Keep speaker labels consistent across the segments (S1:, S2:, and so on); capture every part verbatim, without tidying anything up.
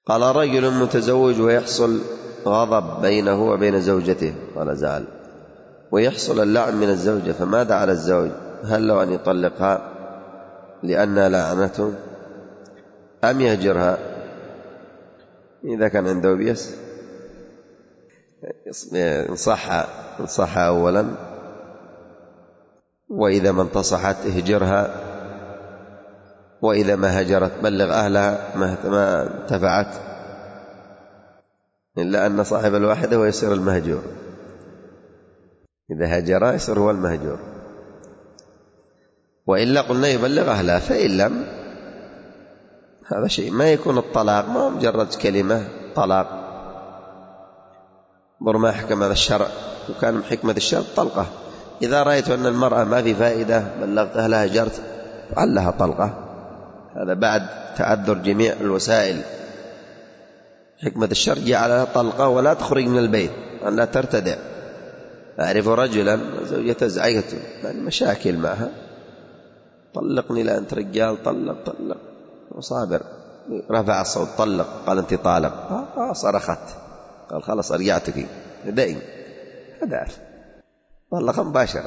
S1: قال رجل متزوج ويحصل غضب بينه وبين زوجته، قال زعل، ويحصل اللعن من الزوجة، فماذا على الزوج؟ هل له أن يطلقها لأن لعنته أم يهجرها؟ إذا كان عنده بيس انصحها انصحها أولا، وإذا ما انتصحت اهجرها، وإذا ما هجرت بلغ أهلها ما انتفعت، إلا أن صاحب الواحدة هو يصير المهجور، إذا هجر يصير هو المهجور، وإلا قلنا يبلغ أهلها، فإن لم هذا شيء ما يكون الطلاق ما مجرد كلمة طلاق، برما حكم هذا الشرع، وكان من حكمة الشرع طلقة. إذا رأيت أن المرأة ما في فائدة بلغت أهلها هجرت فعلها طلقة، هذا بعد تعذر جميع الوسائل. حكمة الشرع جعلها طلقة ولا تخرج من البيت، أن لا ترتدع. أعرف رجلا زوجته زعجته يعني مشاكل معها، طلقني لا أنت رجال، طلق طلق وصابر، رفع الصوت طلق، قال أنت طالق، آه صرخت، قال خلاص أرجعتك دائم، هذا عارف طلق مباشرة.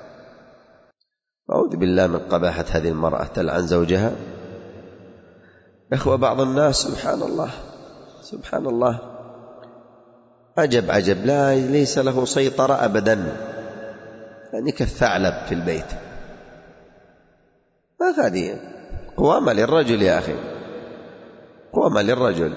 S1: أعوذ بالله من قباحة هذه المرأة تلعن زوجها. إخوة بعض الناس سبحان الله سبحان الله عجب عجب، لا ليس له سيطرة أبدا، يعني كالثعلب في البيت. ما هذه قوامة للرجل يا أخي، قوامة للرجل.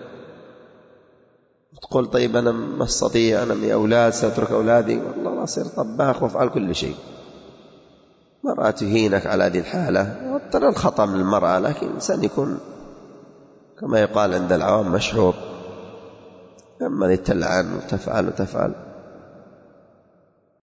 S1: تقول طيب أنا ما استطيع، أنا من أولاد سأترك أولادي، والله أصير طباخ وأفعل كل شيء. مرأة تهينك على هذه الحالة، ترى الخطأ من المرأة، لكن الإنسان يكون كما يقال عند العوام مشهور، أما تلعن وتفعل وتفعل